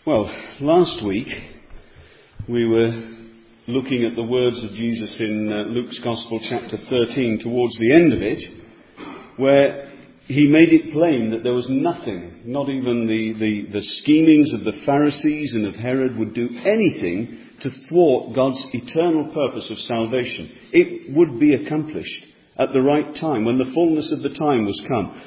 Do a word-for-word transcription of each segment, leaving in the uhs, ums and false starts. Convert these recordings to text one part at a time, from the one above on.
Well, last week we were looking at the words of Jesus in uh, Luke's Gospel chapter thirteen, towards the end of it, where he made it plain that there was nothing, not even the, the, the schemings of the Pharisees and of Herod would do anything to thwart God's eternal purpose of salvation. It would be accomplished at the right time, when the fullness of the time was come.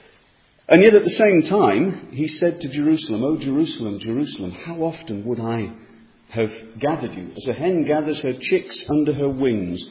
And yet at the same time, he said to Jerusalem, "O Jerusalem, Jerusalem, how often would I have gathered you, as a hen gathers her chicks under her wings,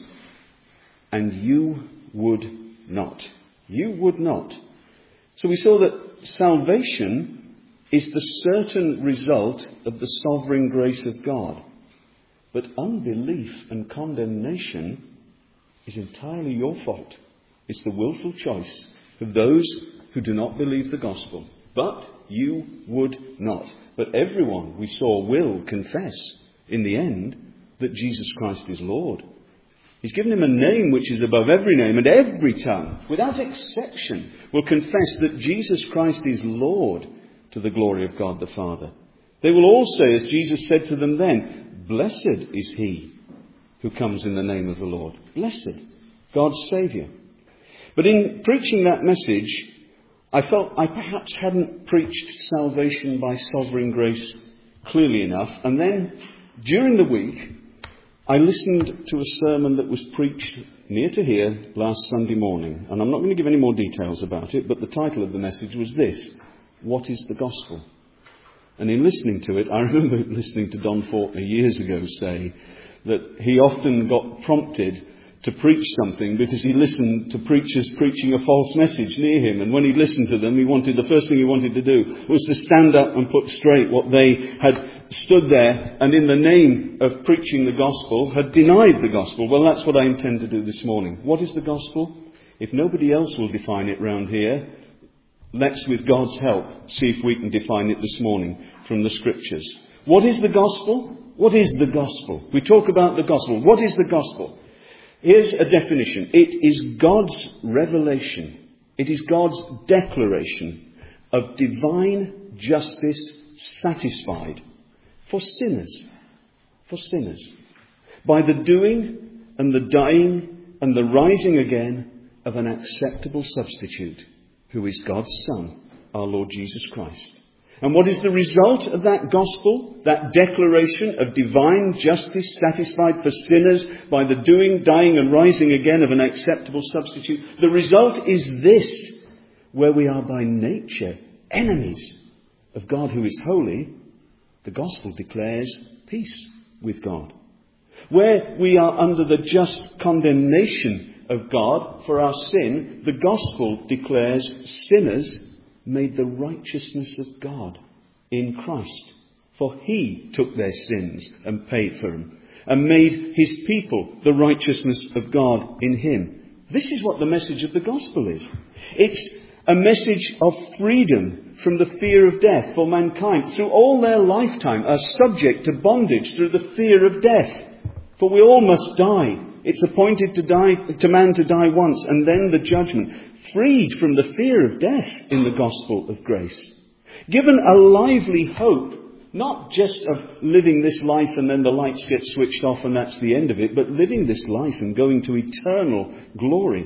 and you would not." You would not. So we saw that salvation is the certain result of the sovereign grace of God. But unbelief and condemnation is entirely your fault. It's the willful choice of those who do not believe the gospel. But you would not. But everyone, we saw, will confess in the end that Jesus Christ is Lord. He's given him a name which is above every name, and every tongue, without exception, will confess that Jesus Christ is Lord, to the glory of God the Father. They will all say, as Jesus said to them then, "Blessed is he who comes in the name of the Lord." Blessed, God's Saviour. But in preaching that message, I felt I perhaps hadn't preached salvation by sovereign grace clearly enough. And then, during the week, I listened to a sermon that was preached near to here last Sunday morning. And I'm not going to give any more details about it, but the title of the message was this: "What is the Gospel?" And in listening to it, I remember listening to Don Faulkner years ago say that he often got prompted to preach something because he listened to preachers preaching a false message near him. And when he listened to them, he wanted, the first thing he wanted to do was to stand up and put straight what they had stood there and in the name of preaching the gospel had denied the gospel. Well, that's what I intend to do this morning. What is the gospel? If nobody else will define it round here, let's, with God's help, see if we can define it this morning from the scriptures. What is the gospel? What is the gospel? We talk about the gospel. What is the gospel? Here's a definition. It is God's revelation. It is God's declaration of divine justice satisfied for sinners. For sinners. By the doing and the dying and the rising again of an acceptable substitute, who is God's Son, our Lord Jesus Christ. And what is the result of that gospel, that declaration of divine justice satisfied for sinners by the doing, dying and rising again of an acceptable substitute? The result is this: where we are by nature enemies of God who is holy, the gospel declares peace with God. Where we are under the just condemnation of God for our sin, the gospel declares sinners made the righteousness of God in Christ. For he took their sins and paid for them, and made his people the righteousness of God in him. This is what the message of the gospel is. It's a message of freedom from the fear of death for mankind. Through all their lifetime are subject to bondage through the fear of death. For we all must die. It's appointed to die, to man to die once, and then the judgment. Freed from the fear of death in the gospel of grace. Given a lively hope, not just of living this life and then the lights get switched off and that's the end of it, but living this life and going to eternal glory.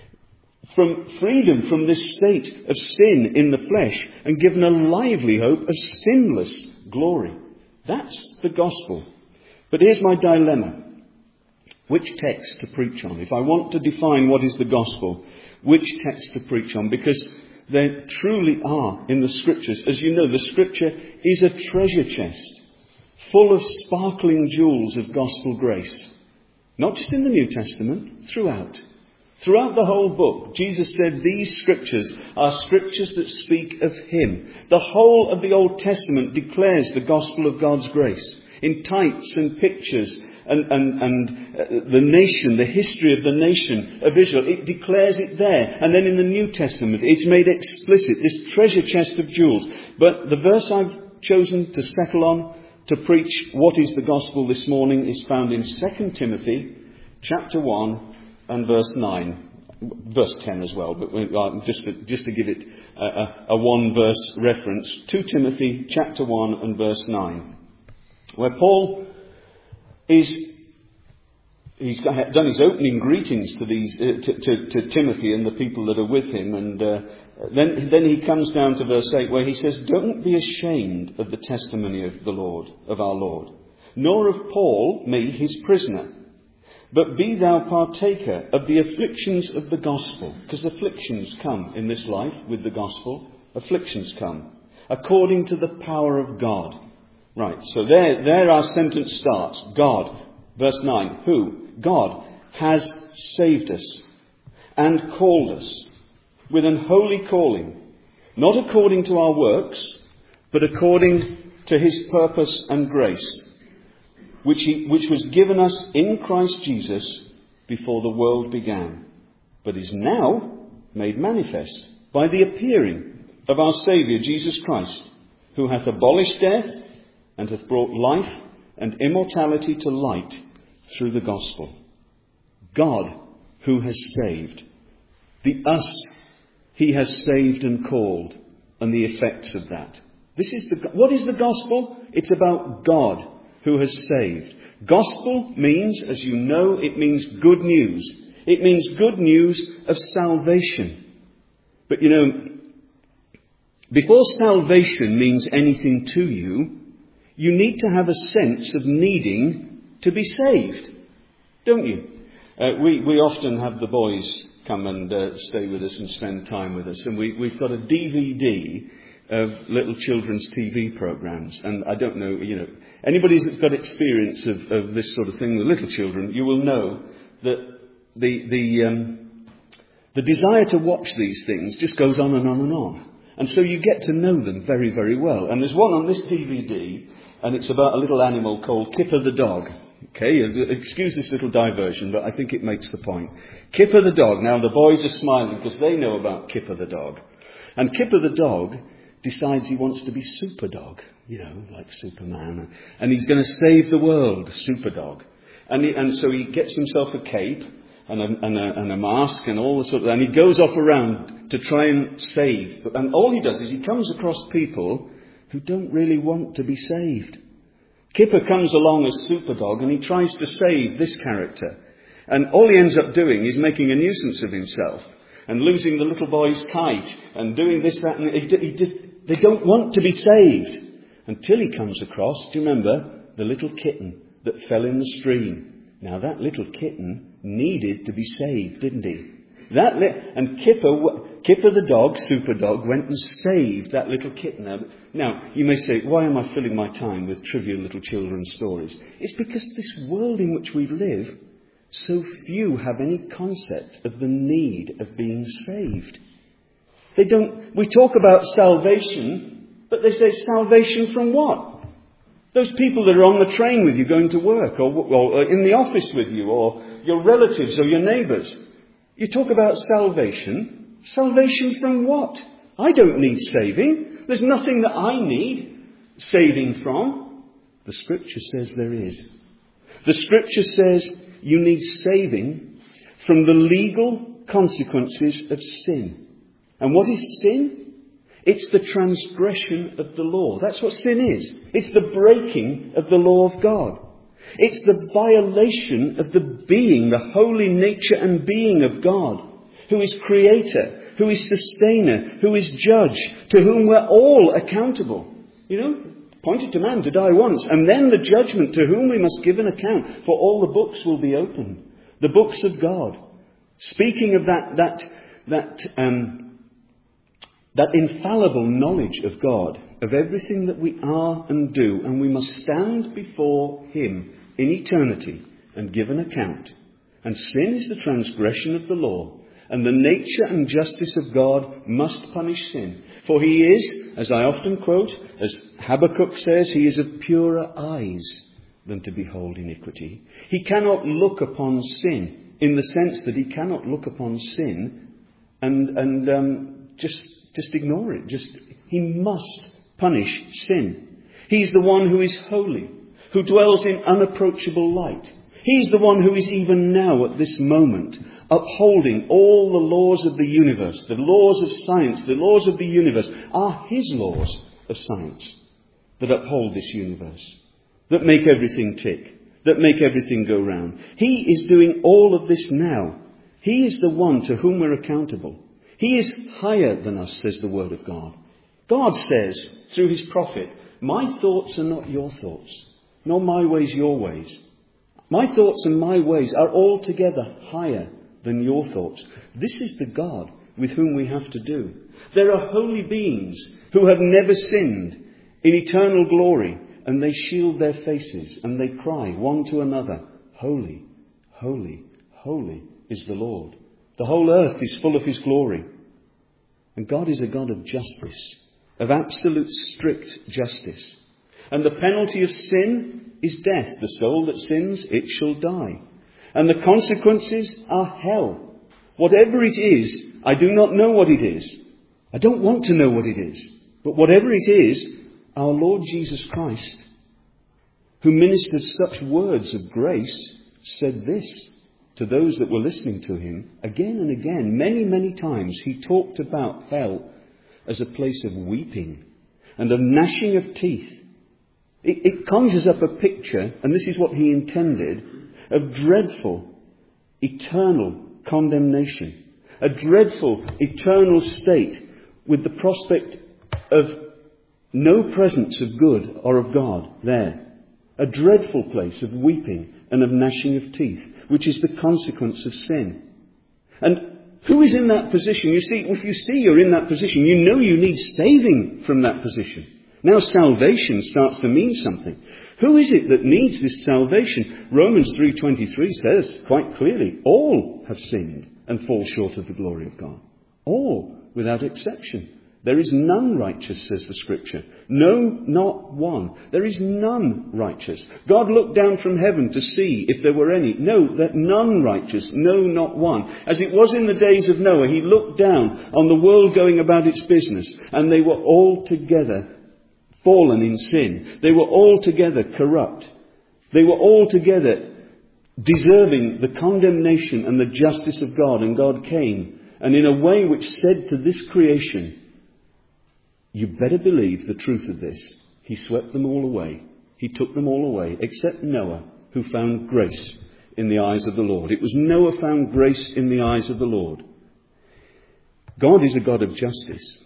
From freedom from this state of sin in the flesh, and given a lively hope of sinless glory. That's the gospel. But here's my dilemma. Which text to preach on? If I want to define what is the gospel, which text to preach on? Because there truly are in the scriptures. As you know, the scripture is a treasure chest full of sparkling jewels of gospel grace. Not just in the New Testament, throughout. Throughout the whole book, Jesus said these scriptures are scriptures that speak of him. The whole of the Old Testament declares the gospel of God's grace in types and pictures. And, and, and uh, the nation, the history of the nation of Israel, it declares it there. And then in the New Testament, it's made explicit, this treasure chest of jewels. But the verse I've chosen to settle on, to preach what is the gospel this morning, is found in Second Timothy chapter one and verse nine. verse ten as well, but we, uh, just, to, just to give it a, a, a one-verse reference, Second Timothy chapter one and verse nine, where Paul is, he's done his opening greetings to these uh, to, to, to Timothy and the people that are with him, and uh, then, then he comes down to verse eight, where he says, "Don't be ashamed of the testimony of the Lord, of our Lord, nor of Paul, me, his prisoner. But be thou partaker of the afflictions of the gospel." Because afflictions come in this life with the gospel. Afflictions come. "According to the power of God." Right, so there, there our sentence starts. God. Verse nine. Who? God has saved us and called us with an holy calling. Not according to our works, but according to his purpose and grace, Which, he, which was given us in Christ Jesus before the world began, but is now made manifest by the appearing of our Saviour Jesus Christ, who hath abolished death and hath brought life and immortality to light through the gospel. God who has saved. The us he has saved and called, and the effects of that. This is the, what is the gospel? It's about God who has saved. Gospel means, as you know, it means good news. It means good news of salvation. But you know, before salvation means anything to you, you need to have a sense of needing to be saved, don't you? Uh, we, we often have the boys come and uh, stay with us and spend time with us, and we, we've got a D V D of little children's T V programs. And I don't know, you know, anybody who's got experience of, of this sort of thing with little children, you will know that the the um, the desire to watch these things just goes on and on and on. And so you get to know them very, very well. And there's one on this D V D, and it's about a little animal called Kipper the dog. Okay, excuse this little diversion, but I think it makes the point. Kipper the dog. Now the boys are smiling because they know about Kipper the dog. And Kipper the dog decides he wants to be Superdog, you know, like Superman. And he's going to save the world, Superdog. And, he, and so he gets himself a cape and a, and, a, and a mask and all the sort of, and he goes off around to try and save. And all he does is he comes across people who don't really want to be saved. Kipper comes along as Superdog and he tries to save this character. And all he ends up doing is making a nuisance of himself and losing the little boy's kite and doing this, that, and he did, he did, they don't want to be saved. Until he comes across, do you remember, the little kitten that fell in the stream. Now that little kitten needed to be saved, didn't he? That li- and Kipper, Kipper the dog, Superdog, went and saved that little kitten. Now, now, you may say, why am I filling my time with trivial little children's stories? It's because this world in which we live, so few have any concept of the need of being saved. They don't. We talk about salvation, but they say salvation from what? Those people that are on the train with you going to work, or, or in the office with you, or your relatives or your neighbours. You talk about salvation. Salvation from what? I don't need saving. There's nothing that I need saving from. The Scripture says there is. The Scripture says you need saving from the legal consequences of sin. And what is sin? It's the transgression of the law. That's what sin is. It's the breaking of the law of God. It's the violation of the being, the holy nature and being of God, who is creator, who is sustainer, who is judge, to whom we're all accountable. You know, appointed to man to die once, and then the judgment, to whom we must give an account, for all the books will be opened. The books of God. Speaking of that, that, that, um, that infallible knowledge of God, of everything that we are and do, and we must stand before him in eternity and give an account. And sin is the transgression of the law, and the nature and justice of God must punish sin. For he is, as I often quote, as Habakkuk says, he is of purer eyes than to behold iniquity. He cannot look upon sin in the sense that he cannot look upon sin and, and um, just, just ignore it. Just, he must punish sin. He's the one who is holy, who dwells in unapproachable light. He's the one who is even now at this moment upholding all the laws of the universe, the laws of science, the laws of the universe, are his laws of science that uphold this universe, that make everything tick, that make everything go round. He is doing all of this now. He is the one to whom we're accountable. He is higher than us, says the Word of God. God says through his prophet, my thoughts are not your thoughts, nor my ways your ways. My thoughts and my ways are altogether higher than your thoughts. This is the God with whom we have to do. There are holy beings who have never sinned in eternal glory, and they shield their faces and they cry one to another, holy, holy, holy is the Lord. The whole earth is full of his glory. And God is a God of justice, of absolute strict justice. And the penalty of sin is death. The soul that sins, it shall die. And the consequences are hell. Whatever it is, I do not know what it is. I don't want to know what it is. But whatever it is, our Lord Jesus Christ, who ministered such words of grace, said this to those that were listening to him again and again. Many, many times he talked about hell as a place of weeping and of gnashing of teeth. It, it conjures up a picture, and this is what he intended, of dreadful, eternal condemnation. A dreadful, eternal state with the prospect of no presence of good or of God there. A dreadful place of weeping and of gnashing of teeth, which is the consequence of sin. And who is in that position? You see, if you see you're in that position, you know you need saving from that position. Now salvation starts to mean something. Who is it that needs this salvation? Romans three twenty-three says quite clearly, all have sinned and fall short of the glory of God. All, without exception. There is none righteous, says the Scripture. No, not one. There is none righteous. God looked down from heaven to see if there were any. No, that none righteous. No, not one. As it was in the days of Noah, he looked down on the world going about its business, and they were all together fallen in sin. They were all together corrupt. They were all together deserving the condemnation and the justice of God. And God came, and in a way which said to this creation, you better believe the truth of this. He swept them all away. He took them all away, except Noah, who found grace in the eyes of the Lord. It was Noah found grace in the eyes of the Lord. God is a God of justice,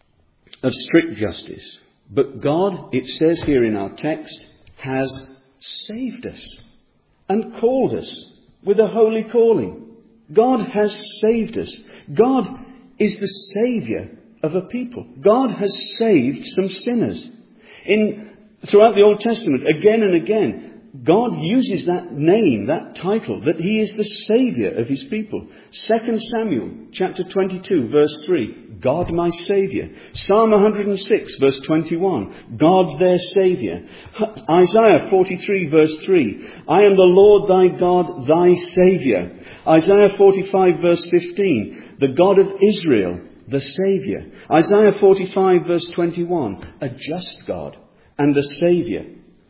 of strict justice. But God, it says here in our text, has saved us and called us with a holy calling. God has saved us. God is the Saviour of a people. God has saved some sinners. In throughout the Old Testament, again and again, God uses that name, that title, that he is the Saviour of his people. Second Samuel chapter twenty-two, verse three, God my Saviour. Psalm one hundred six, verse twenty-one, God their Saviour. Isaiah forty-three, verse three, I am the Lord thy God, thy Saviour. Isaiah forty-five, verse fifteen, the God of Israel, the Saviour. Isaiah forty-five, verse twenty-one, a just God and a Saviour.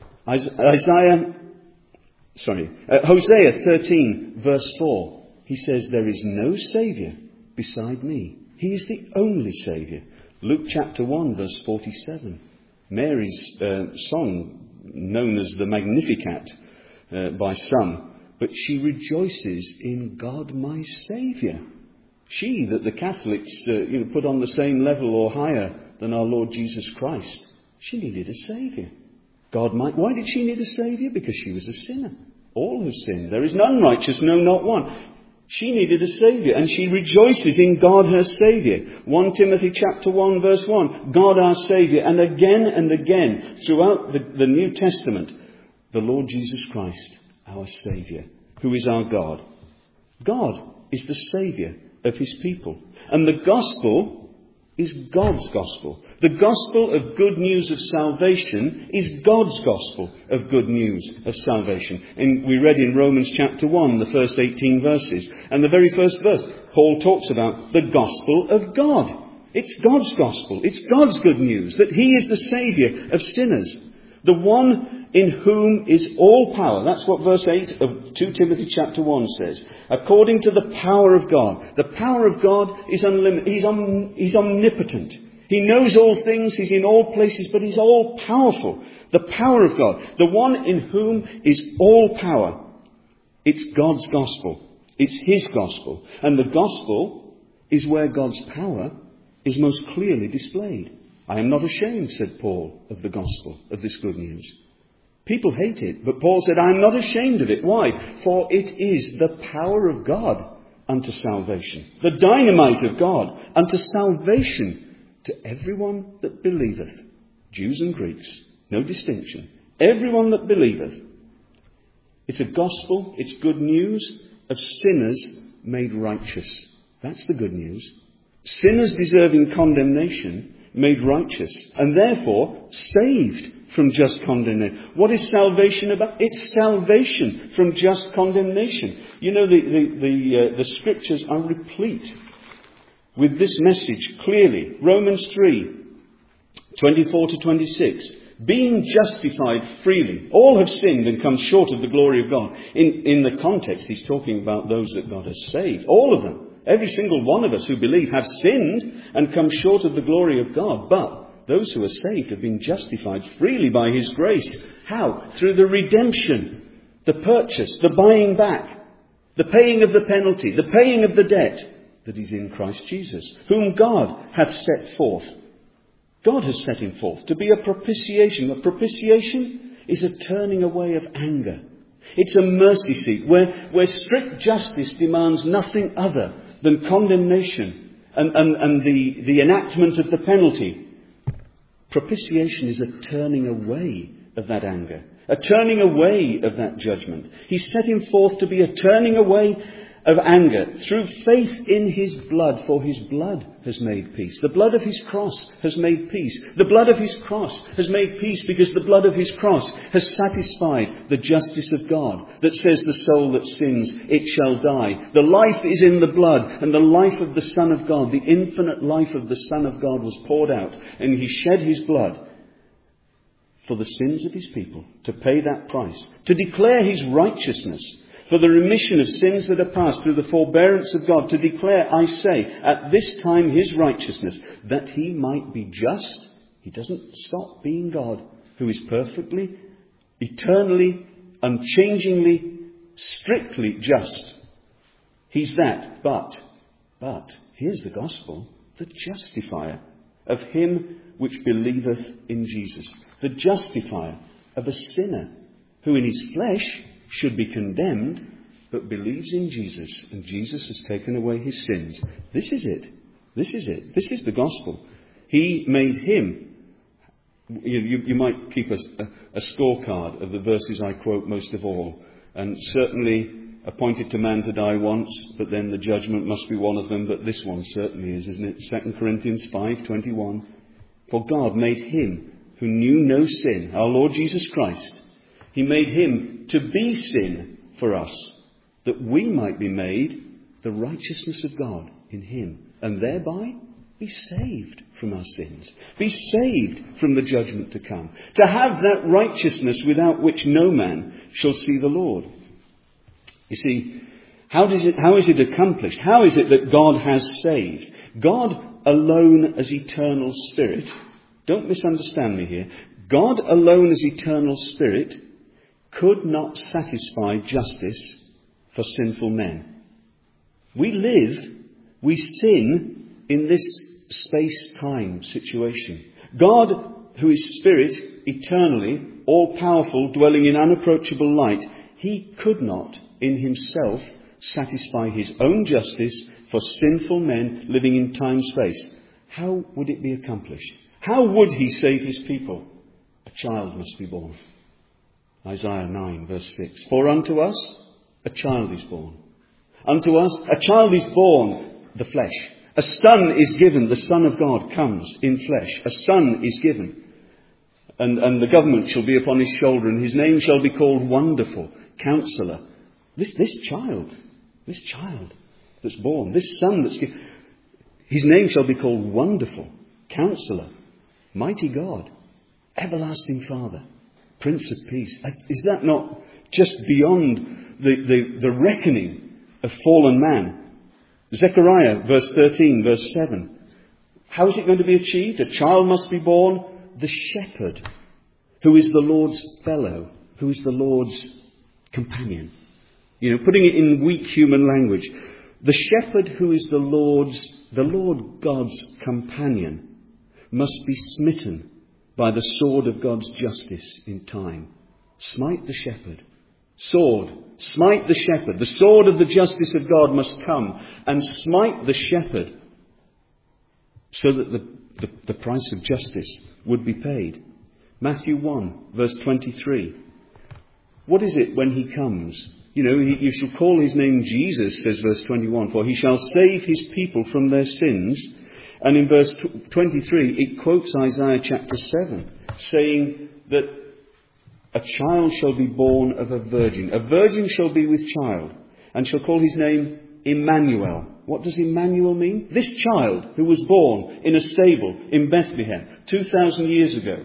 Isaiah, sorry, uh, Hosea thirteen, verse four, he says, there is no Saviour beside me. He is the only Saviour. Luke chapter one, verse forty-seven, Mary's uh, song, known as the Magnificat uh, by some, but she rejoices in God my Saviour. She that the Catholics uh, you know, put on the same level or higher than our Lord Jesus Christ. She needed a Saviour. God might. Why did she need a Saviour? Because she was a sinner. All have sinned. There is none righteous, no, not one. She needed a Saviour, and she rejoices in God her Saviour. First Timothy chapter one, verse one, God our Saviour. And again and again, throughout the, the New Testament, the Lord Jesus Christ, our Saviour, who is our God. God is the Saviour of his people. And the gospel is God's gospel. The gospel of good news of salvation is God's gospel of good news of salvation. And we read in Romans chapter one, the first eighteen verses. And the very first verse, Paul talks about the gospel of God. It's God's gospel. It's God's good news that he is the Saviour of sinners. The one in whom is all power. That's what verse eight of Second Timothy chapter one says. According to the power of God. The power of God is unlimited. He's, om- he's omnipotent. He knows all things. He's in all places, but he's all powerful. The power of God. The one in whom is all power. It's God's gospel. It's his gospel. And the gospel is where God's power is most clearly displayed. I am not ashamed, said Paul, of the gospel, of this good news. People hate it, but Paul said, I am not ashamed of it. Why? For it is the power of God unto salvation. The dynamite of God unto salvation to everyone that believeth. Jews and Greeks, no distinction. Everyone that believeth. It's a gospel, it's good news of sinners made righteous. That's the good news. Sinners deserving condemnation made righteous, and therefore saved from just condemnation. What is salvation about? It's salvation from just condemnation. You know, the, the, the, uh, the scriptures are replete with this message clearly. Romans three, twenty-four to twenty-six. Being justified freely. All have sinned and come short of the glory of God. In, in the context, he's talking about those that God has saved. All of them. Every single one of us who believe have sinned and come short of the glory of God. But those who are saved have been justified freely by his grace. How? Through the redemption, the purchase, the buying back, the paying of the penalty, the paying of the debt that is in Christ Jesus, whom God hath set forth. God has set him forth to be a propitiation. A propitiation is a turning away of anger. It's a mercy seat where, where strict justice demands nothing other than condemnation and, and, and the, the enactment of the penalty. Propitiation is a turning away of that anger, a turning away of that judgment. He set him forth to be a turning away of anger through faith in his blood, for his blood has made peace. The blood of his cross has made peace. The blood of his cross has made peace because the blood of his cross has satisfied the justice of God that says the soul that sins, it shall die. The life is in the blood, and the life of the Son of God, the infinite life of the Son of God was poured out, and he shed his blood for the sins of his people, to pay that price, to declare his righteousness, for the remission of sins that are past through the forbearance of God, to declare, I say, at this time his righteousness, that he might be just. He doesn't stop being God, who is perfectly, eternally, unchangingly, strictly just. He's that, but, but, here's the gospel, the justifier of him which believeth in Jesus. The justifier of a sinner, who in his flesh should be condemned, but believes in Jesus, and Jesus has taken away his sins. This is it. This is it. This is the gospel. He made him. You, you, you might keep a, a, a scorecard of the verses I quote most of all, and certainly appointed to man to die once, but then the judgment must be one of them. But this one certainly is, isn't it? Second Corinthians five twenty-one. For God made him who knew no sin, our Lord Jesus Christ. He made him to be sin for us, that we might be made the righteousness of God in him, and thereby be saved from our sins, be saved from the judgment to come, to have that righteousness without which no man shall see the Lord. You see, how does it, how is it accomplished? How is it that God has saved? God alone as eternal spirit. Don't misunderstand me here. God alone as eternal spirit could not satisfy justice for sinful men. We live, we sin in this space-time situation. God, who is spirit, eternally, all-powerful, dwelling in unapproachable light, he could not in himself satisfy his own justice for sinful men living in time-space. How would it be accomplished? How would he save his people? A child must be born. Isaiah nine verse six. For unto us a child is born. Unto us a child is born, the flesh. A son is given. The Son of God comes in flesh. A son is given. And, and the government shall be upon his shoulder, and his name shall be called Wonderful, Counselor. This, this child, this child that's born, this son that's given, his name shall be called Wonderful, Counselor, Mighty God, Everlasting Father, Prince of Peace. Is that not just beyond the, the, the reckoning of fallen man? Zechariah, verse thirteen, verse seven. How is it going to be achieved? A child must be born, the shepherd, who is the Lord's fellow, who is the Lord's companion. You know, putting it in weak human language. The shepherd who is the Lord's, the Lord God's companion must be smitten by the sword of God's justice in time. Smite the shepherd. Sword. Smite the shepherd. The sword of the justice of God must come and smite the shepherd so that the, the, the price of justice would be paid. Matthew one, verse twenty-three. What is it when he comes? You know, he, you shall call his name Jesus, says verse twenty-one, for he shall save his people from their sins. And in verse twenty-three, it quotes Isaiah chapter seven, saying that a child shall be born of a virgin. A virgin shall be with child, and shall call his name Emmanuel. What does Emmanuel mean? This child who was born in a stable in Bethlehem two thousand years ago.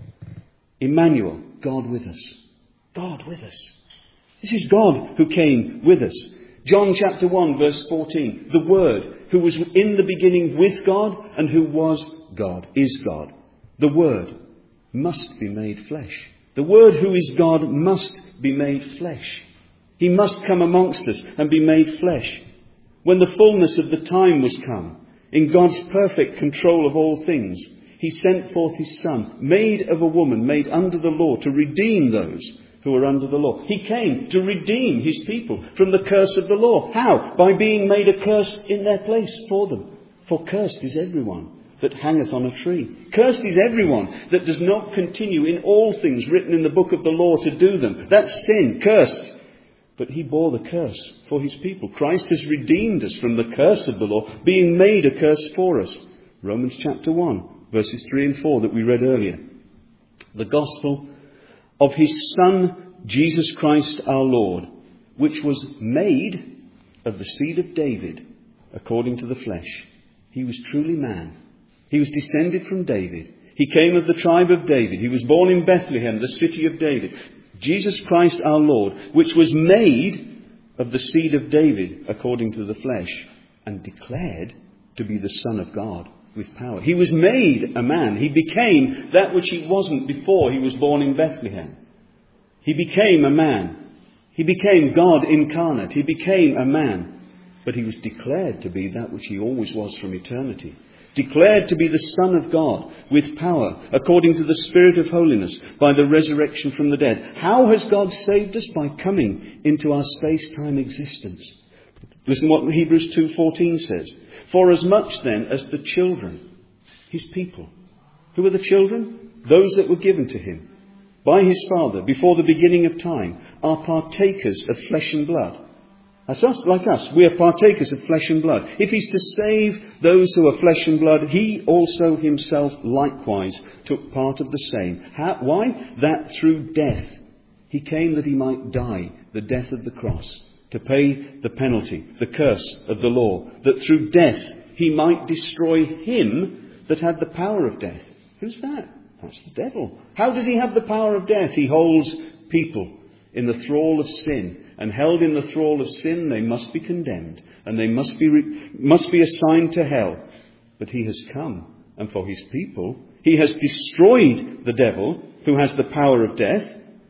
Emmanuel, God with us. God with us. This is God who came with us. John chapter one, verse fourteen. The Word, who was in the beginning with God and who was God, is God. The Word must be made flesh. The Word who is God must be made flesh. He must come amongst us and be made flesh. When the fullness of the time was come, in God's perfect control of all things, he sent forth his Son, made of a woman, made under the law, to redeem those who are under the law. He came to redeem his people from the curse of the law. How? By being made a curse in their place for them. For cursed is everyone that hangeth on a tree. Cursed is everyone that does not continue in all things written in the book of the law to do them. That's sin, cursed. But he bore the curse for his people. Christ has redeemed us from the curse of the law, being made a curse for us. Romans chapter one, verses three and four that we read earlier. The gospel of his Son, Jesus Christ our Lord, which was made of the seed of David, according to the flesh. He was truly man. He was descended from David. He came of the tribe of David. He was born in Bethlehem, the city of David. Jesus Christ our Lord, which was made of the seed of David, according to the flesh, and declared to be the Son of God with power. He was made a man. He became that which he wasn't before he was born in Bethlehem. He became a man. He became God incarnate. He became a man. But he was declared to be that which he always was from eternity. Declared to be the Son of God with power, according to the Spirit of holiness, by the resurrection from the dead. How has God saved us? By coming into our space-time existence. Listen what Hebrews two fourteen says. For as much then as the children, his people. Who are the children? Those that were given to him by his Father before the beginning of time, are partakers of flesh and blood. That's us, like us. We are partakers of flesh and blood. If he's to save those who are flesh and blood, he also himself likewise took part of the same. How, why? That through death he came that he might die, the death of the cross, to pay the penalty, the curse of the law, that through death he might destroy him that had the power of death. Who's that? That's the devil. How does he have the power of death? He holds people in the thrall of sin. And held in the thrall of sin, they must be condemned. And they must be, re- must be assigned to hell. But he has come. And for his people, he has destroyed the devil who has the power of death.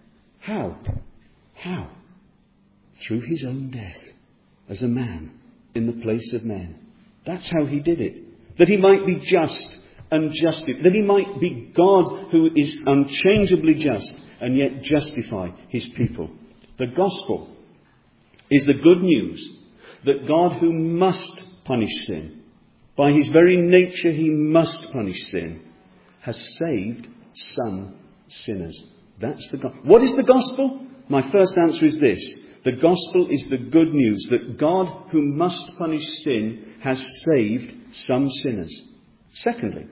How? How? Through his own death. As a man in the place of men. That's how he did it. That he might be just and justified. That he might be God who is unchangeably just and yet justify his people. The gospel is the good news that God, who must punish sin, by his very nature he must punish sin, has saved some sinners. That's the gospel. What is the gospel? My first answer is this. The gospel is the good news that God, who must punish sin, has saved some sinners. Secondly,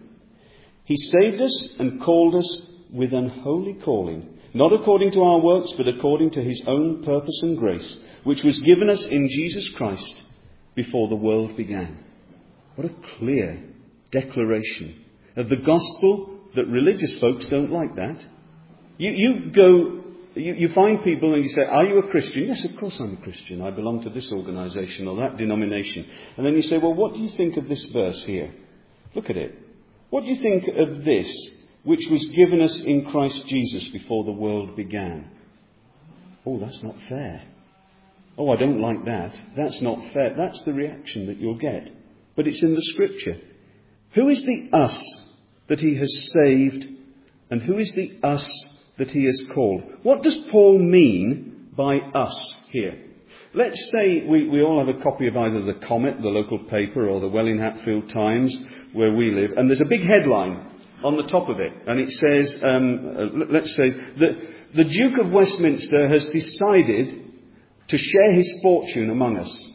he saved us and called us with an holy calling, not according to our works, but according to his own purpose and grace, which was given us in Jesus Christ before the world began. What a clear declaration of the gospel that religious folks don't like that. You, you go... You, you find people and you say, are you a Christian? Yes, of course I'm a Christian. I belong to this organisation or that denomination. And then you say, well, what do you think of this verse here? Look at it. What do you think of this, which was given us in Christ Jesus before the world began? Oh, that's not fair. Oh, I don't like that. That's not fair. That's the reaction that you'll get. But it's in the Scripture. Who is the us that he has saved, and who is the us that he has called? What does Paul mean by us here? Let's say we, we all have a copy of either the Comet, the local paper, or the Welling Hatfield Times, where we live, and there's a big headline on the top of it, and it says, um, uh, let's say, that the Duke of Westminster has decided to share his fortune among us.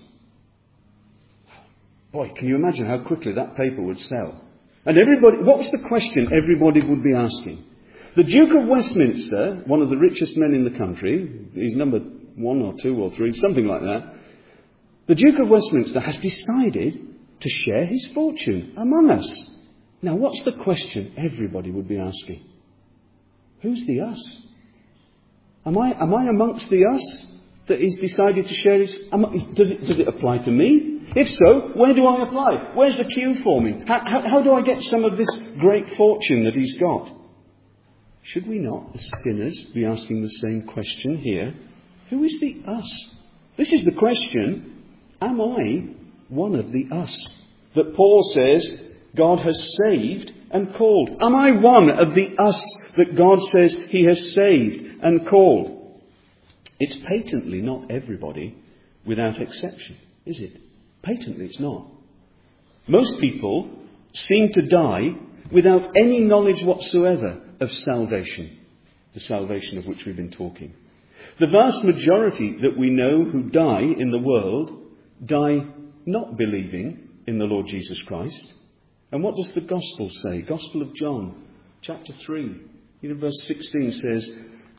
Boy, can you imagine how quickly that paper would sell? And everybody, what was the question everybody would be asking? The Duke of Westminster, one of the richest men in the country, he's number one or two or three, something like that. The Duke of Westminster has decided to share his fortune among us. Now, what's the question everybody would be asking? Who's the us? Am I, am I amongst the us that he's decided to share his... Am I, does, it, does it apply to me? If so, where do I apply? Where's the queue for me? How, how, how do I get some of this great fortune that he's got? Should we not, as sinners, be asking the same question here? Who is the us? This is the question. Am I one of the us that Paul says God has saved and called? Am I one of the us that God says he has saved and called? It's patently not everybody without exception, is it? Patently it's not. Most people seem to die without any knowledge whatsoever of salvation, the salvation of which we've been talking. The vast majority that we know who die in the world die not believing in the Lord Jesus Christ. And what does the Gospel say? Gospel of John, chapter three, you know, verse sixteen says,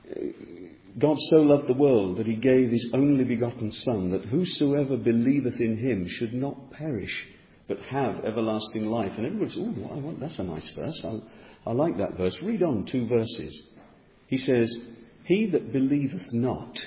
God so loved the world that he gave his only begotten Son, that whosoever believeth in him should not perish, but have everlasting life. And everybody says, oh, I want, that's a nice verse. I, I like that verse. Read on two verses. He says, he that believeth not,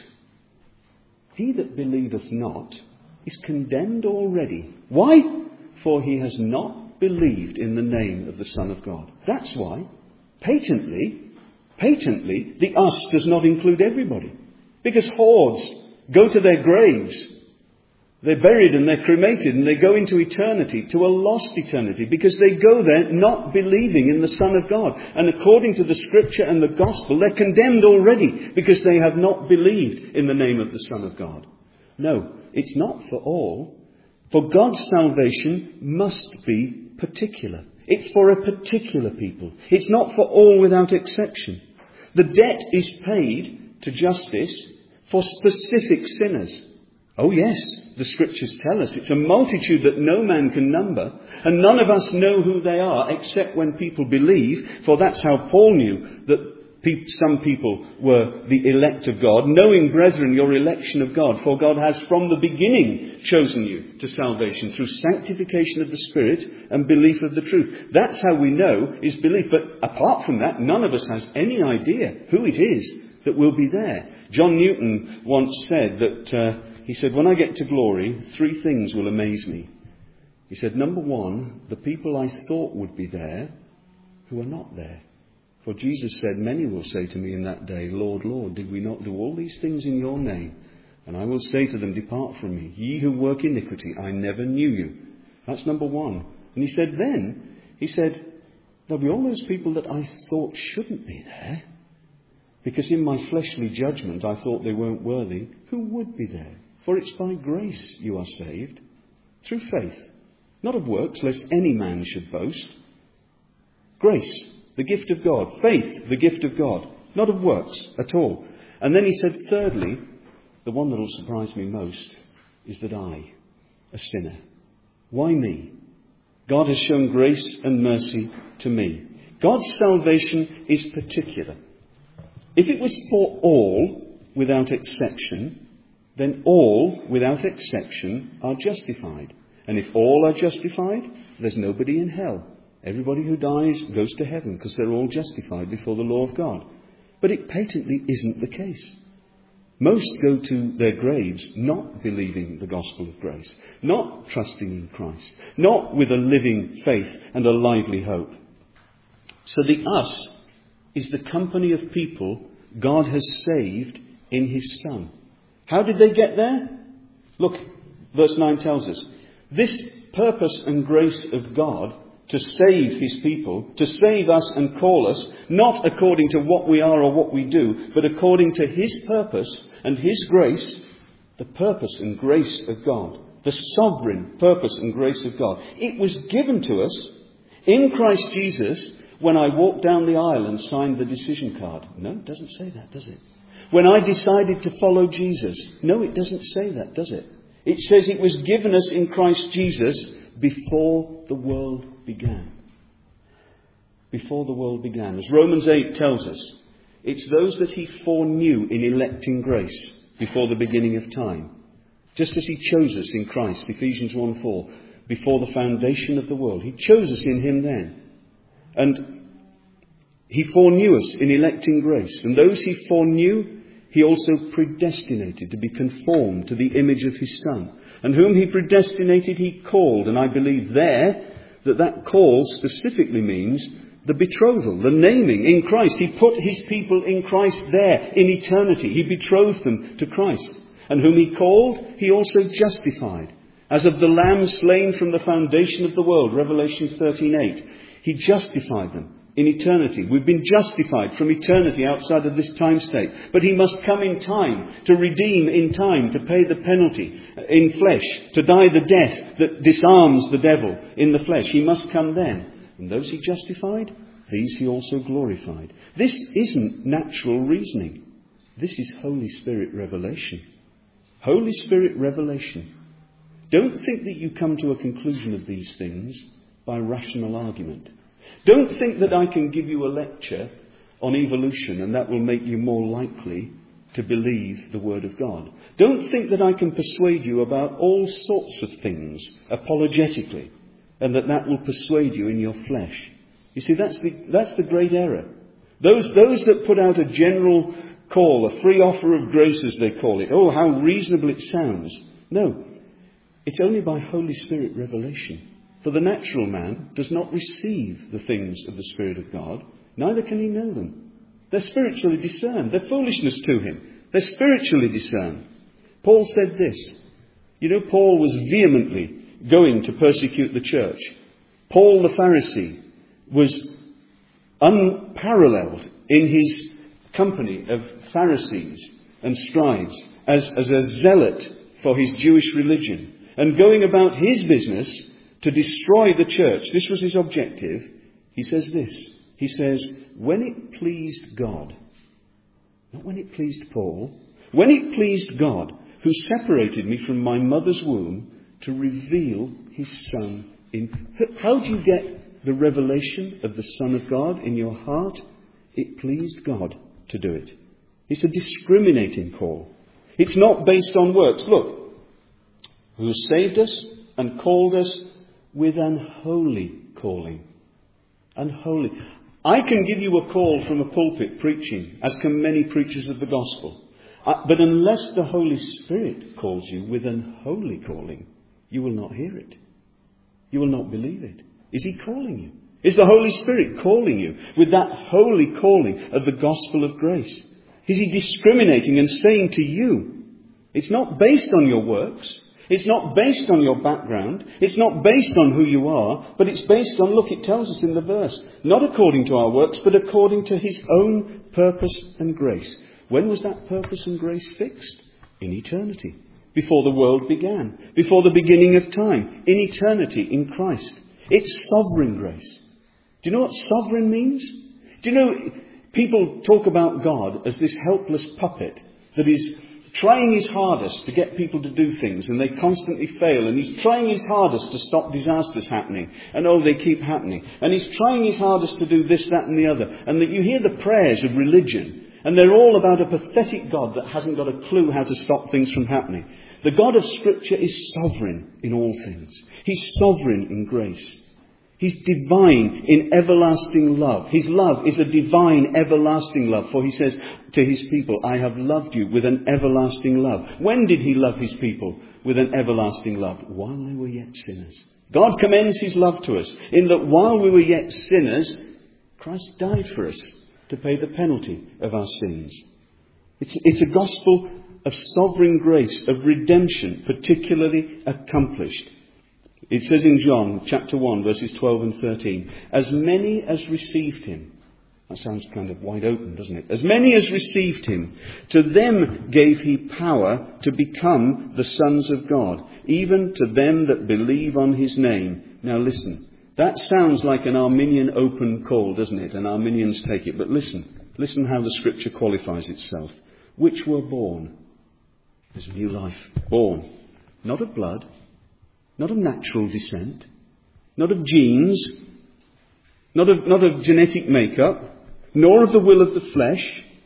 he that believeth not is condemned already. Why? For he has not believed in the name of the Son of God. That's why. Patently, patently, the us does not include everybody. Because hordes go to their graves. They're buried and they're cremated and they go into eternity, to a lost eternity, because they go there not believing in the Son of God. And according to the Scripture and the Gospel, they're condemned already because they have not believed in the name of the Son of God. No, it's not for all. For God's salvation must be particular. It's for a particular people. It's not for all without exception. The debt is paid to justice for specific sinners. Oh yes, the Scriptures tell us it's a multitude that no man can number, and none of us know who they are except when people believe, for that's how Paul knew that pe- some people were the elect of God. Knowing, brethren, your election of God, for God has from the beginning chosen you to salvation through sanctification of the Spirit and belief of the truth. That's how we know is belief. But apart from that, none of us has any idea who it is that will be there. John Newton once said that... Uh, He said, when I get to glory, three things will amaze me. He said, number one, the people I thought would be there who are not there. For Jesus said, many will say to me in that day, Lord, Lord, did we not do all these things in your name? And I will say to them, depart from me, ye who work iniquity, I never knew you. That's number one. And he said then, he said, there'll be all those people that I thought shouldn't be there. Because in my fleshly judgment, I thought they weren't worthy. Who would be there? For it's by grace you are saved, through faith, not of works, lest any man should boast. Grace, the gift of God. Faith, the gift of God. Not of works at all. And then he said, thirdly, the one that will surprise me most is that I, a sinner. Why me? God has shown grace and mercy to me. God's salvation is particular. If it was for all, without exception, then all, without exception, are justified. And if all are justified, there's nobody in hell. Everybody who dies goes to heaven because they're all justified before the law of God. But it patently isn't the case. Most go to their graves not believing the gospel of grace, not trusting in Christ, not with a living faith and a lively hope. So the us is the company of people God has saved in his Son. How did they get there? Look, verse nine tells us, this purpose and grace of God to save his people, to save us and call us, not according to what we are or what we do, but according to his purpose and his grace, the purpose and grace of God, the sovereign purpose and grace of God. It was given to us in Christ Jesus when I walked down the aisle and signed the decision card. No, it doesn't say that, does it? When I decided to follow Jesus. No, it doesn't say that, does it? It says it was given us in Christ Jesus before the world began. Before the world began. As Romans eight tells us, it's those that he foreknew in electing grace before the beginning of time. Just as he chose us in Christ, Ephesians one four, before the foundation of the world. He chose us in him then. And he foreknew us in electing grace. And those he foreknew, he also predestinated to be conformed to the image of his Son. And whom he predestinated, he called. And I believe there that that call specifically means the betrothal, the naming in Christ. He put his people in Christ there in eternity. He betrothed them to Christ. And whom he called, he also justified. As of the Lamb slain from the foundation of the world, Revelation thirteen eight. He justified them in eternity. We've been justified from eternity outside of this time state. But he must come in time to redeem in time, to pay the penalty in flesh, to die the death that disarms the devil in the flesh. He must come then. And those he justified, these he also glorified. This isn't natural reasoning. This is Holy Spirit revelation. Holy Spirit revelation. Don't think that you come to a conclusion of these things by rational argument. Don't think that I can give you a lecture on evolution and that will make you more likely to believe the Word of God. Don't think that I can persuade you about all sorts of things apologetically and that that will persuade you in your flesh. You see, that's the, that's the great error. Those, those that put out a general call, a free offer of grace as they call it. Oh, how reasonable it sounds. No, it's only by Holy Spirit revelation. For the natural man does not receive the things of the Spirit of God, neither can he know them. They're spiritually discerned. They're foolishness to him. They're spiritually discerned. Paul said this. You know, Paul was vehemently going to persecute the church. Paul the Pharisee was unparalleled in his company of Pharisees and scribes as, as a zealot for his Jewish religion and going about his business to destroy the church. This was his objective. He says this. He says, when it pleased God, not when it pleased Paul, when it pleased God, who separated me from my mother's womb to reveal his Son in... How do you get the revelation of the Son of God in your heart? It pleased God to do it. It's a discriminating call. It's not based on works. Look, who has saved us and called us with an holy calling. Unholy. I can give you a call from a pulpit preaching, as can many preachers of the gospel. Uh, but unless the Holy Spirit calls you with an holy calling, you will not hear it. You will not believe it. Is he calling you? Is the Holy Spirit calling you with that holy calling of the gospel of grace? Is he discriminating and saying to you, it's not based on your works. It's not based on your background. It's not based on who you are. But it's based on, look, it tells us in the verse, not according to our works, but according to his own purpose and grace. When was that purpose and grace fixed? In eternity. Before the world began. Before the beginning of time. In eternity, in Christ. It's sovereign grace. Do you know what sovereign means? Do you know, people talk about God as this helpless puppet that is trying his hardest to get people to do things and they constantly fail, and he's trying his hardest to stop disasters happening, and oh, they keep happening, and he's trying his hardest to do this, that and the other, and that you hear the prayers of religion and they're all about a pathetic God that hasn't got a clue how to stop things from happening. The God of Scripture is sovereign in all things. He's sovereign in grace. He's divine in everlasting love. His love is a divine, everlasting love. For he says to his people, I have loved you with an everlasting love. When did he love his people with an everlasting love? While they were yet sinners. God commends his love to us in that while we were yet sinners, Christ died for us to pay the penalty of our sins. It's, it's a gospel of sovereign grace, of redemption, particularly accomplished. It says in John chapter one, verses twelve and thirteen, as many as received him. That sounds kind of wide open, doesn't it? As many as received him, to them gave he power to become the sons of God, even to them that believe on his name. Now listen, that sounds like an Arminian open call, doesn't it? And Arminians take it. But listen, listen how the scripture qualifies itself. Which were born. There's a new life. Born. Not of blood. Not of natural descent. Not of genes. Not of, not of genetic makeup. Nor of the will of the flesh.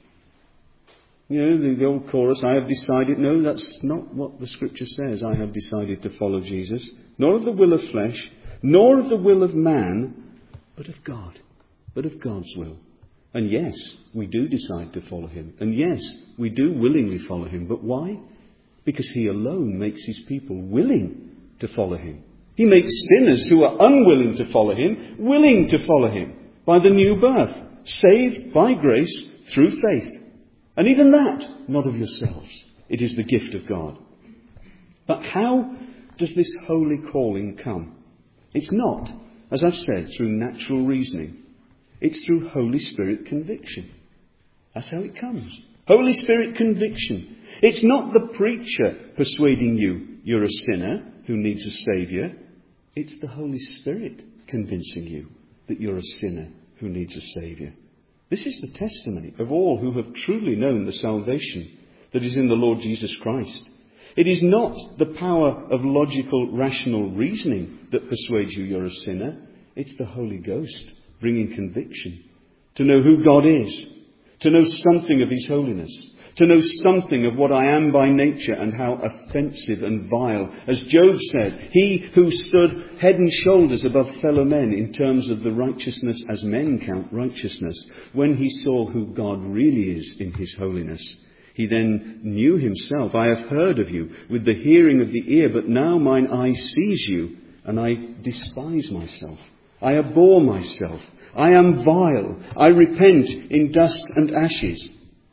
You know, the, the old chorus, I have decided. No, that's not what the scripture says. I have decided to follow Jesus. Nor of the will of flesh. Nor of the will of man. But of God. But of God's will. And yes, we do decide to follow him. And yes, we do willingly follow him. But why? Because he alone makes his people willing to follow him. He makes sinners who are unwilling to follow him, willing to follow him by the new birth, saved by grace through faith. And even that, not of yourselves. It is the gift of God. But how does this holy calling come? It's not, as I've said, through natural reasoning. It's through Holy Spirit conviction. That's how it comes. Holy Spirit conviction. It's not the preacher persuading you you're a sinner who needs a saviour. It's the Holy Spirit convincing you that you're a sinner who needs a saviour. This is the testimony of all who have truly known the salvation that is in the Lord Jesus Christ. It is not the power of logical, rational reasoning that persuades you you're a sinner. It's the Holy Ghost bringing conviction. To know who God is. To know something of his holiness. To know something of what I am by nature and how offensive and vile. As Job said, he who stood head and shoulders above fellow men in terms of the righteousness as men count righteousness, when he saw who God really is in his holiness, he then knew himself. I have heard of you with the hearing of the ear, but now mine eye sees you, and I despise myself. I abhor myself. I am vile. I repent in dust and ashes.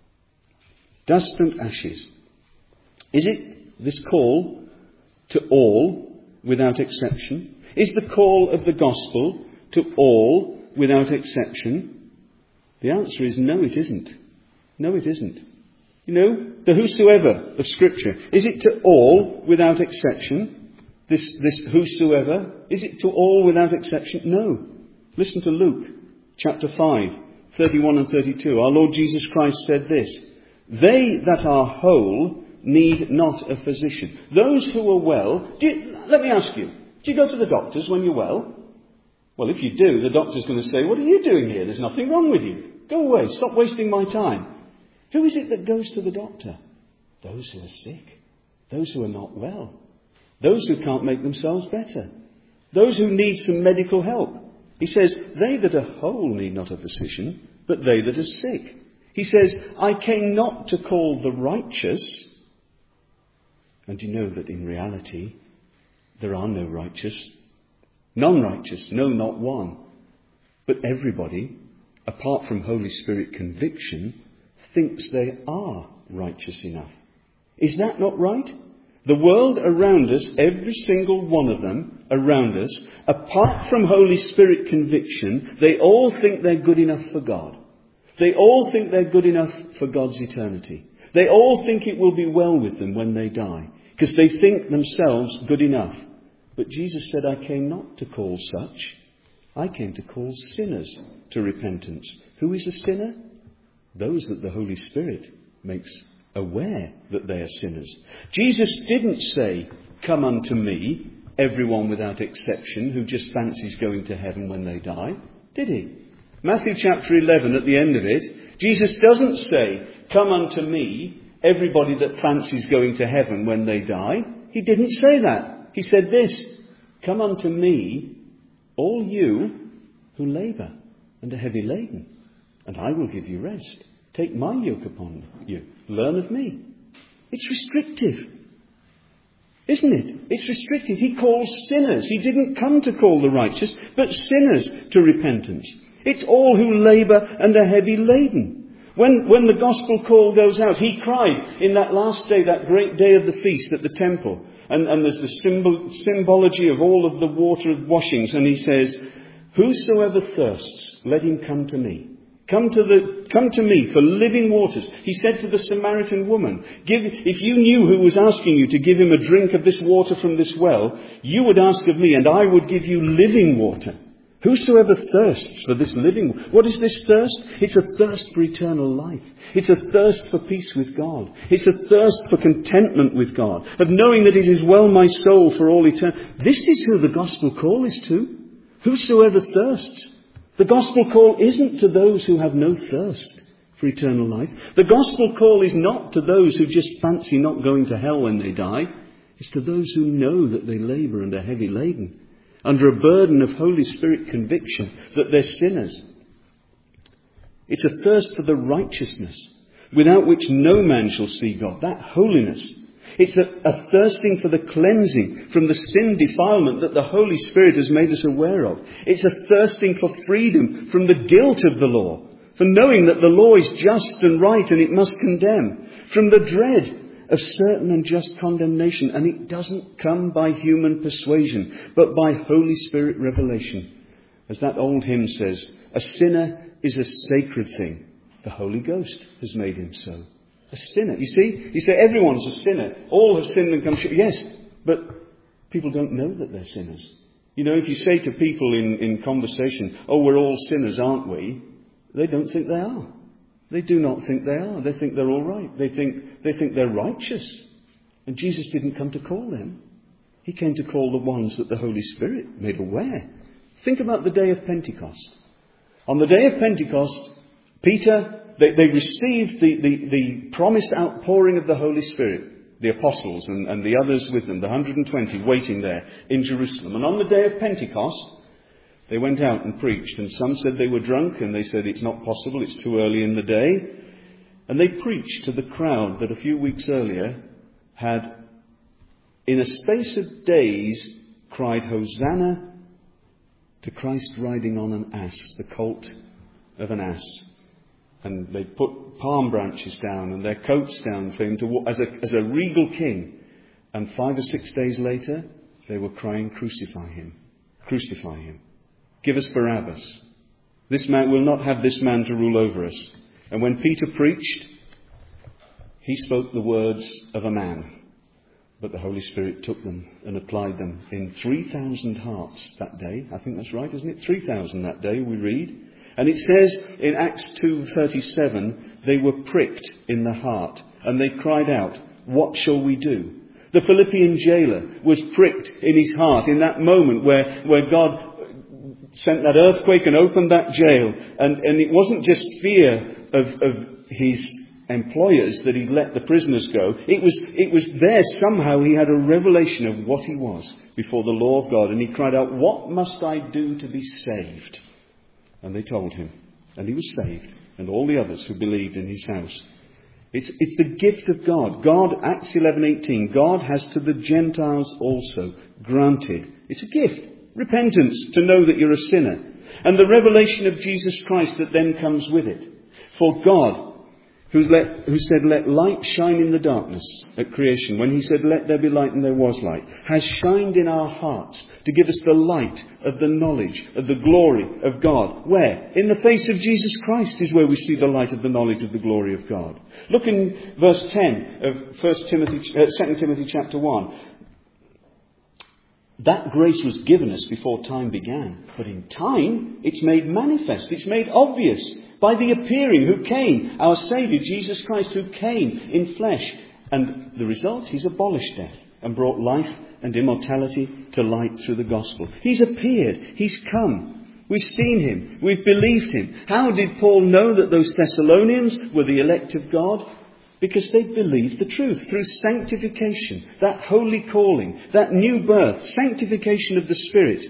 Dust and ashes. Is it this call to all without exception? Is the call of the gospel to all without exception? The answer is no, it isn't. No, it isn't. You know, the whosoever of Scripture, is it to all without exception? This, this whosoever, is it to all without exception? No. Listen to Luke chapter five, thirty-one and thirty-two. Our Lord Jesus Christ said this, they that are whole need not a physician. Those who are well, do you, let me ask you, do you go to the doctors when you're well? Well, if you do, the doctor's going to say, what are you doing here? There's nothing wrong with you. Go away, stop wasting my time. Who is it that goes to the doctor? Those who are sick. Those who are not well. Those who can't make themselves better. Those who need some medical help. He says, they that are whole need not a physician, but they that are sick. He says, I came not to call the righteous. And you know that in reality, there are no righteous. None righteous, no, not one. But everybody, apart from Holy Spirit conviction, thinks they are righteous enough. Is that not right? The world around us, every single one of them around us, apart from Holy Spirit conviction, they all think they're good enough for God. They all think they're good enough for God's eternity. They all think it will be well with them when they die, because they think themselves good enough. But Jesus said, I came not to call such. I came to call sinners to repentance. Who is a sinner? Those that the Holy Spirit makes aware that they are sinners. Jesus didn't say, come unto me, everyone without exception, who just fancies going to heaven when they die. Did he? Matthew chapter eleven, at the end of it, Jesus doesn't say, come unto me, everybody that fancies going to heaven when they die. He didn't say that. He said this, come unto me, all you who labour and are heavy laden, and I will give you rest. Take my yoke upon you. Learn of me. It's restrictive, isn't it? It's restrictive. He calls sinners. He didn't come to call the righteous, but sinners to repentance. It's all who labour and are heavy laden. When, when the gospel call goes out, he cried in that last day, that great day of the feast at the temple. And, and there's the symbol, symbology of all of the water of washings. And he says, whosoever thirsts, let him come to me. Come to the, come to me for living waters. He said to the Samaritan woman, give, if you knew who was asking you to give him a drink of this water from this well, you would ask of me and I would give you living water. Whosoever thirsts for this living, what is this thirst? It's a thirst for eternal life. It's a thirst for peace with God. It's a thirst for contentment with God, of knowing that it is well my soul for all eternity. This is who the gospel call is to. Whosoever thirsts. The gospel call isn't to those who have no thirst for eternal life. The gospel call is not to those who just fancy not going to hell when they die. It's to those who know that they labour and are heavy laden, under a burden of Holy Spirit conviction that they're sinners. It's a thirst for the righteousness without which no man shall see God. That holiness. It's a, a thirsting for the cleansing from the sin defilement that the Holy Spirit has made us aware of. It's a thirsting for freedom from the guilt of the law, for knowing that the law is just and right and it must condemn, from the dread of certain and just condemnation. And it doesn't come by human persuasion, but by Holy Spirit revelation. As that old hymn says, a sinner is a sacred thing. The Holy Ghost has made him so. A sinner. You see? You say everyone's a sinner. All have sinned and come short. Yes, but people don't know that they're sinners. You know, if you say to people in, in conversation, oh, we're all sinners, aren't we? They don't think they are. They do not think they are. They think they're all right. They think, they think they're righteous. And Jesus didn't come to call them. He came to call the ones that the Holy Spirit made aware. Think about the day of Pentecost. On the day of Pentecost, Peter, they, they received the, the, the promised outpouring of the Holy Spirit. The apostles and, and the others with them, the one hundred twenty waiting there in Jerusalem. And on the day of Pentecost, they went out and preached. And some said they were drunk, and they said it's not possible, it's too early in the day. And they preached to the crowd that a few weeks earlier had, in a space of days, cried Hosanna to Christ riding on an ass, the colt of an ass. And they put palm branches down and their coats down for him to, as a, as a regal king. And five or six days later, they were crying, crucify him, crucify him. Give us Barabbas. This man, we'll not have this man to rule over us. And when Peter preached, he spoke the words of a man. But the Holy Spirit took them and applied them in three thousand hearts that day. I think that's right, isn't it? three thousand that day, we read. And it says in Acts two thirty-seven, they were pricked in the heart and they cried out, what shall we do? The Philippian jailer was pricked in his heart in that moment where, where God sent that earthquake and opened that jail. And, and it wasn't just fear of, of his employers that he let the prisoners go. It was, it was there somehow he had a revelation of what he was before the law of God. And he cried out, what must I do to be saved? And they told him. And he was saved. And all the others who believed in his house. It's, it's the gift of God. God, Acts eleven eighteen, God has to the Gentiles also granted. It's a gift. Repentance, to know that you're a sinner. And the revelation of Jesus Christ that then comes with it. For God, who's let, who said, let light shine in the darkness at creation, when he said, let there be light and there was light, has shined in our hearts to give us the light of the knowledge of the glory of God. Where? In the face of Jesus Christ is where we see the light of the knowledge of the glory of God. Look in verse ten of First Timothy, uh, Second Timothy chapter one. That grace was given us before time began. But in time, it's made manifest. It's made obvious by the appearing who came, our Saviour, Jesus Christ, who came in flesh. And the result, he's abolished death and brought life and immortality to light through the gospel. He's appeared. He's come. We've seen him. We've believed him. How did Paul know that those Thessalonians were the elect of God? Because they believed the truth through sanctification, that holy calling, that new birth, sanctification of the Spirit,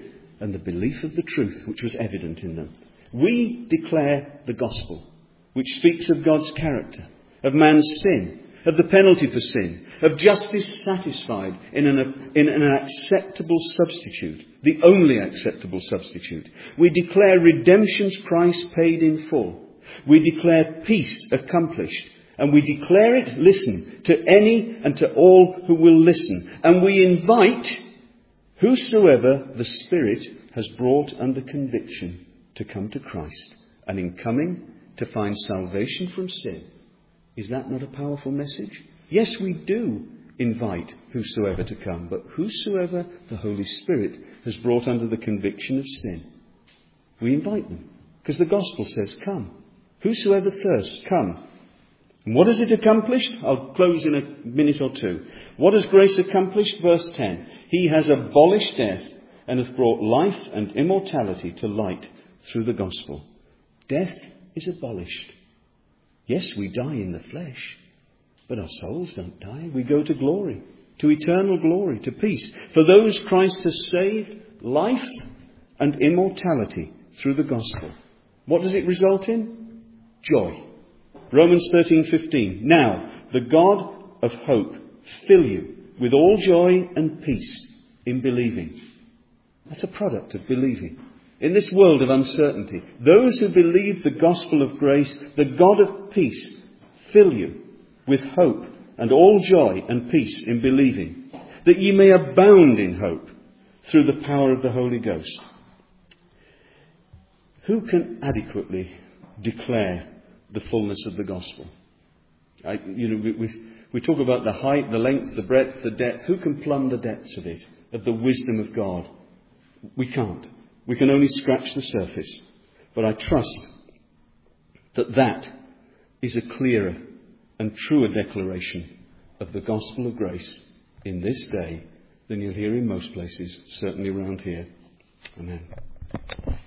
and the belief of the truth which was evident in them. We declare the gospel, which speaks of God's character, of man's sin, of the penalty for sin, of justice satisfied in an, in an acceptable substitute, the only acceptable substitute. We declare redemption's price paid in full. We declare peace accomplished. And we declare it, listen, to any and to all who will listen. And we invite whosoever the Spirit has brought under conviction to come to Christ. And in coming, to find salvation from sin. Is that not a powerful message? Yes, we do invite whosoever to come, but whosoever the Holy Spirit has brought under the conviction of sin, we invite them, because the gospel says, come. Whosoever thirsts, come. And what has it accomplished? I'll close in a minute or two. What has grace accomplished? Verse ten. He has abolished death and hath brought life and immortality to light through the gospel. Death is abolished. Yes, we die in the flesh, but our souls don't die. We go to glory, to eternal glory, to peace. For those Christ has saved, life and immortality through the gospel. What does it result in? Joy. Romans thirteen fifteen. Now, the God of hope fill you with all joy and peace in believing. That's a product of believing. In this world of uncertainty, those who believe the gospel of grace, the God of peace, fill you with hope and all joy and peace in believing, that ye may abound in hope through the power of the Holy Ghost. Who can adequately declare the fullness of the gospel? I, you know, we, we, we talk about the height, the length, the breadth, the depth. Who can plumb the depths of it, of the wisdom of God? We can't. We can only scratch the surface. But I trust that that is a clearer and truer declaration of the gospel of grace in this day than you'll hear in most places, certainly around here. Amen.